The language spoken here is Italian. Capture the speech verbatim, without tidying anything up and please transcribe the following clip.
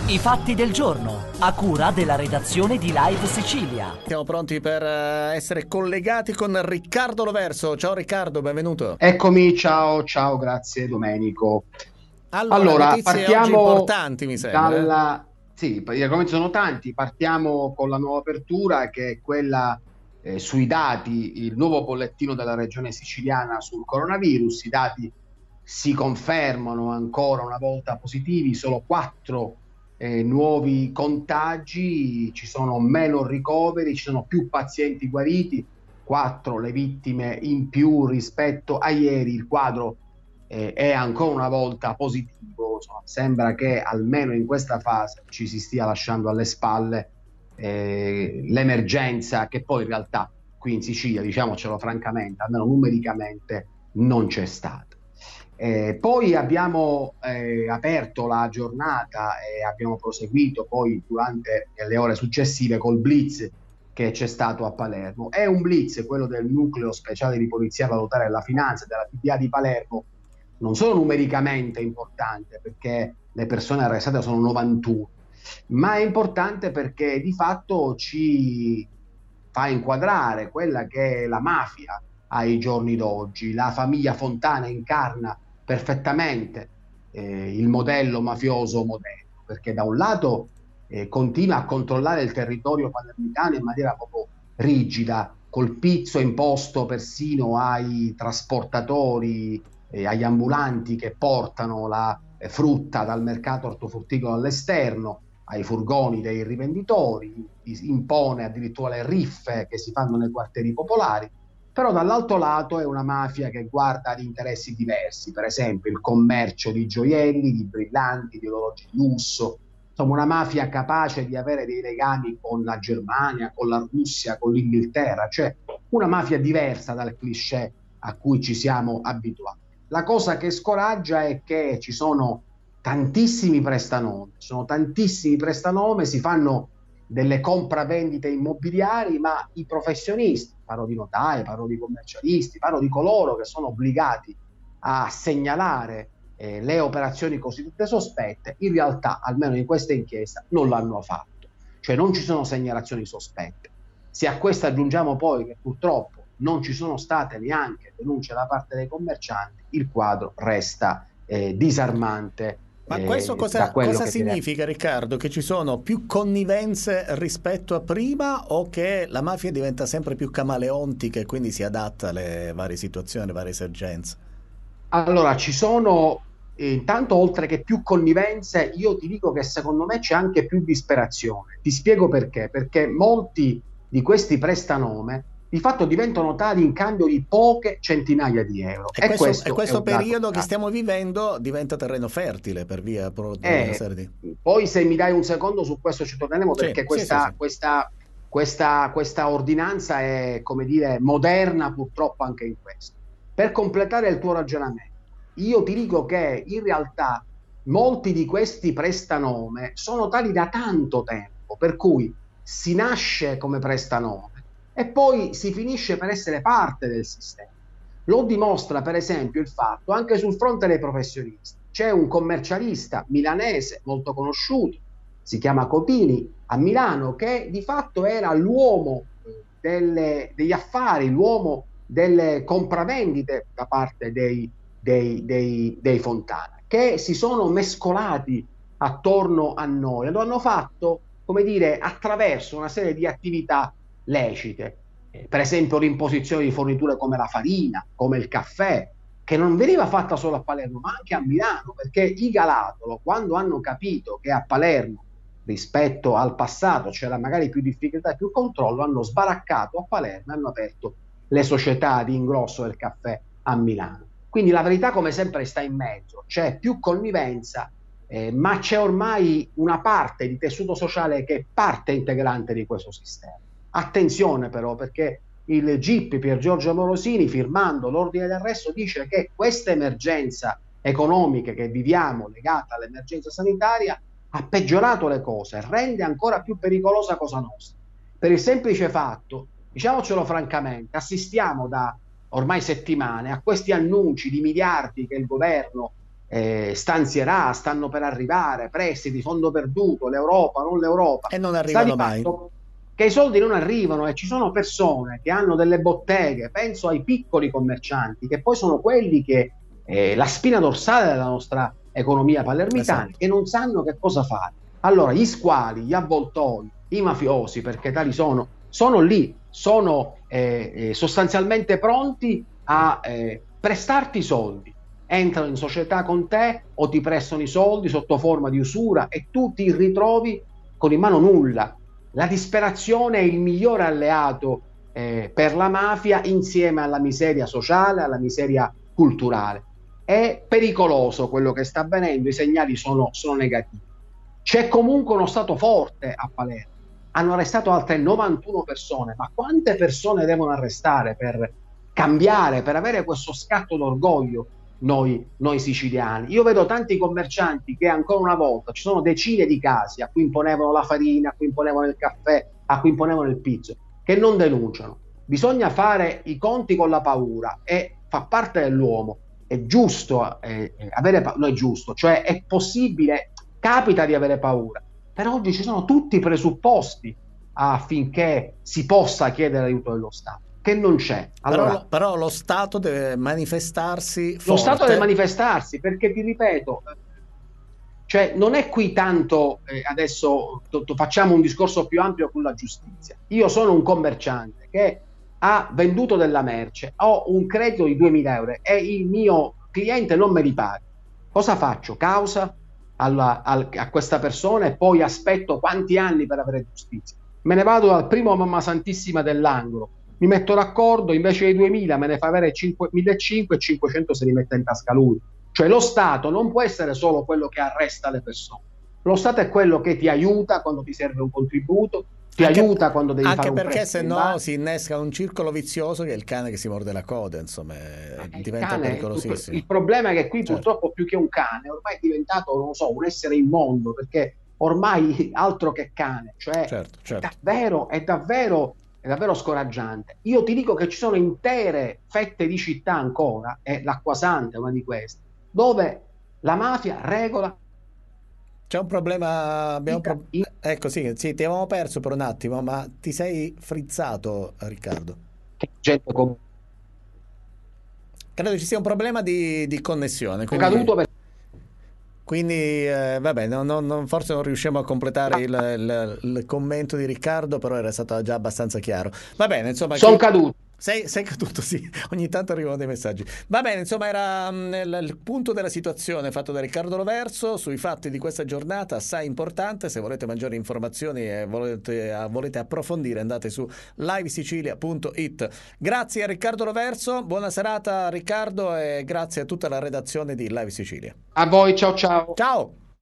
I fatti del giorno, a cura della redazione di Live Sicilia. Siamo pronti per eh, essere collegati con Riccardo Loverso. Ciao Riccardo, benvenuto. Eccomi, ciao, ciao, grazie Domenico. Allora, Allora, notizie oggi partiamo importanti, mi sembra. eh. dalla... Sì, gli argomenti sono tanti, partiamo con la nuova apertura che è quella eh, sui dati, il nuovo bollettino della regione siciliana sul coronavirus. I dati si confermano ancora una volta positivi, solo quattro eh, nuovi contagi, ci sono meno ricoveri, ci sono più pazienti guariti, quattro le vittime in più rispetto a ieri. Il quadro eh, è ancora una volta positivo, insomma, sembra che almeno in questa fase ci si stia lasciando alle spalle eh, l'emergenza che poi in realtà qui in Sicilia, diciamocelo francamente, almeno numericamente non c'è stata. Eh, poi abbiamo eh, aperto la giornata e abbiamo proseguito poi durante le ore successive col blitz che c'è stato a Palermo. È un blitz, quello del nucleo speciale di polizia valutare della finanza della P D A di Palermo, non solo numericamente importante perché le persone arrestate sono novantuno, ma è importante perché di fatto ci fa inquadrare quella che è la mafia ai giorni d'oggi. La famiglia Fontana incarna perfettamente eh, il modello mafioso moderno, perché da un lato eh, continua a controllare il territorio palermitano in maniera proprio rigida, col pizzo imposto persino ai trasportatori, eh, agli ambulanti che portano la eh, frutta dal mercato ortofrutticolo all'esterno, ai furgoni dei rivenditori, impone addirittura le riffe che si fanno nei quartieri popolari. Però dall'altro lato è una mafia che guarda ad interessi diversi, per esempio il commercio di gioielli, di brillanti, di orologi di lusso, insomma una mafia capace di avere dei legami con la Germania, con la Russia, con l'Inghilterra, cioè una mafia diversa dal cliché a cui ci siamo abituati. La cosa che scoraggia è che ci sono tantissimi prestanome, sono tantissimi prestanome, si fanno delle compravendite immobiliari, ma i professionisti, parlo di notai, parlo di commercialisti, parlo di coloro che sono obbligati a segnalare eh, le operazioni cosiddette sospette, in realtà, almeno in questa inchiesta, non l'hanno fatto. Cioè non ci sono segnalazioni sospette. Se a questo aggiungiamo poi che purtroppo non ci sono state neanche denunce da parte dei commercianti, il quadro resta eh, disarmante. Ma questo cosa, cosa significa, Riccardo? Che ci sono più connivenze rispetto a prima o che la mafia diventa sempre più camaleontica e quindi si adatta alle varie situazioni, alle varie emergenze? Allora, ci sono, eh, intanto oltre che più connivenze, io ti dico che secondo me c'è anche più disperazione. Ti spiego perché. Perché molti di questi prestanome di fatto diventano tali in cambio di poche centinaia di euro. E, e questo, questo, e questo periodo che dato. stiamo vivendo diventa terreno fertile per via pro, eh, di... Poi se mi dai un secondo su questo ci torneremo, sì, perché sì, questa, sì, sì. Questa, questa, questa ordinanza è, come dire, moderna purtroppo anche in questo. Per completare il tuo ragionamento, io ti dico che in realtà molti di questi prestanome sono tali da tanto tempo, per cui si nasce come prestanome e poi si finisce per essere parte del sistema. Lo dimostra per esempio il fatto anche sul fronte dei professionisti. C'è un commercialista milanese molto conosciuto, si chiama Cotini, a Milano, che di fatto era l'uomo delle, degli affari, l'uomo delle compravendite da parte dei, dei, dei, dei Fontana, che si sono mescolati attorno a noi e lo hanno fatto, come dire, attraverso una serie di attività lecite, eh, per esempio l'imposizione di forniture come la farina, come il caffè, che non veniva fatta solo a Palermo ma anche a Milano, perché i Galatolo, quando hanno capito che a Palermo rispetto al passato c'era magari più difficoltà e più controllo, hanno sbaraccato a Palermo e hanno aperto le società di ingrosso del caffè a Milano. Quindi la verità come sempre sta in mezzo, c'è più connivenza, eh, ma c'è ormai una parte di tessuto sociale che è parte integrante di questo sistema. Attenzione però, perché il G I P Pier Giorgio Morosini, firmando l'ordine d'arresto, dice che questa emergenza economica che viviamo legata all'emergenza sanitaria ha peggiorato le cose, rende ancora più pericolosa Cosa Nostra, per il semplice fatto, diciamocelo francamente, assistiamo da ormai settimane a questi annunci di miliardi che il governo eh, stanzierà, stanno per arrivare, prestiti, fondo perduto, l'Europa, non l'Europa. E non arrivano mai. Che i soldi non arrivano e ci sono persone che hanno delle botteghe, penso ai piccoli commercianti, che poi sono quelli che eh, la spina dorsale della nostra economia palermitana, esatto. che non sanno che cosa fare. Allora gli squali, gli avvoltoi, i mafiosi, perché tali sono, sono lì, sono eh, eh, sostanzialmente pronti a eh, prestarti soldi. Entrano in società con te o ti prestano i soldi sotto forma di usura e tu ti ritrovi con in mano nulla. La disperazione è il migliore alleato eh, per la mafia, insieme alla miseria sociale, alla miseria culturale. È pericoloso quello che sta avvenendo, i segnali sono, sono negativi. C'è comunque uno Stato forte a Palermo. Hanno arrestato altre novantuno persone, ma quante persone devono arrestare per cambiare, per avere questo scatto d'orgoglio noi, noi siciliani? Io vedo tanti commercianti che ancora una volta, ci sono decine di casi a cui imponevano la farina, a cui imponevano il caffè, a cui imponevano il pizzo, che non denunciano. Bisogna fare i conti con la paura e fa parte dell'uomo. È giusto eh, avere paura, no è giusto, cioè è possibile, capita di avere paura. Per oggi ci sono tutti i presupposti affinché si possa chiedere l'aiuto dello Stato, che non c'è. Allora, però, però lo Stato deve manifestarsi forte. Lo Stato deve manifestarsi, perché ti ripeto, cioè non è qui tanto eh, adesso to, to, facciamo un discorso più ampio con la giustizia. Io sono un commerciante che ha venduto della merce, ho un credito di duemila euro e il mio cliente non me li paga. Cosa faccio? Causa alla, al, a questa persona e poi aspetto quanti anni per avere giustizia? Me ne vado dal primo Mamma Santissima dell'angolo, mi metto d'accordo, invece dei duemila me ne fa avere millecinquecento e cinquecento se li mette in tasca lui. Cioè lo Stato non può essere solo quello che arresta le persone. Lo Stato è quello che ti aiuta quando ti serve un contributo, ti anche, aiuta quando devi fare un prestito. Anche perché se no in si innesca un circolo vizioso che è il cane che si morde la coda, insomma, eh, diventa cane, pericolosissimo. Il problema è che qui certo. purtroppo più che un cane ormai è diventato, non lo so, un essere immondo, perché ormai altro che cane, cioè certo, certo. È davvero, è davvero è davvero scoraggiante. Io ti dico che ci sono intere fette di città ancora, e l'Acquasanta è una di queste, dove la mafia regola. C'è un problema, abbiamo pro... ecco sì, sì, ti avevamo perso per un attimo, ma ti sei frizzato, Riccardo. Gente con... Credo ci sia un problema di, di connessione. Quindi... caduto per... Quindi eh, vabbè, no, no, no, forse non riusciamo a completare il, il, il commento di Riccardo, però era stato già abbastanza chiaro. Va bene, insomma... Sono chi... caduto. Sei, sei caduto, sì, ogni tanto arrivano dei messaggi. Va bene, insomma, era mh, il, il punto della situazione fatto da Riccardo Loverso sui fatti di questa giornata, assai importante. Se volete maggiori informazioni e volete, uh, volete approfondire, andate su live sicilia punto it. Grazie a Riccardo Loverso, buona serata Riccardo e grazie a tutta la redazione di Live Sicilia. A voi, ciao ciao. Ciao!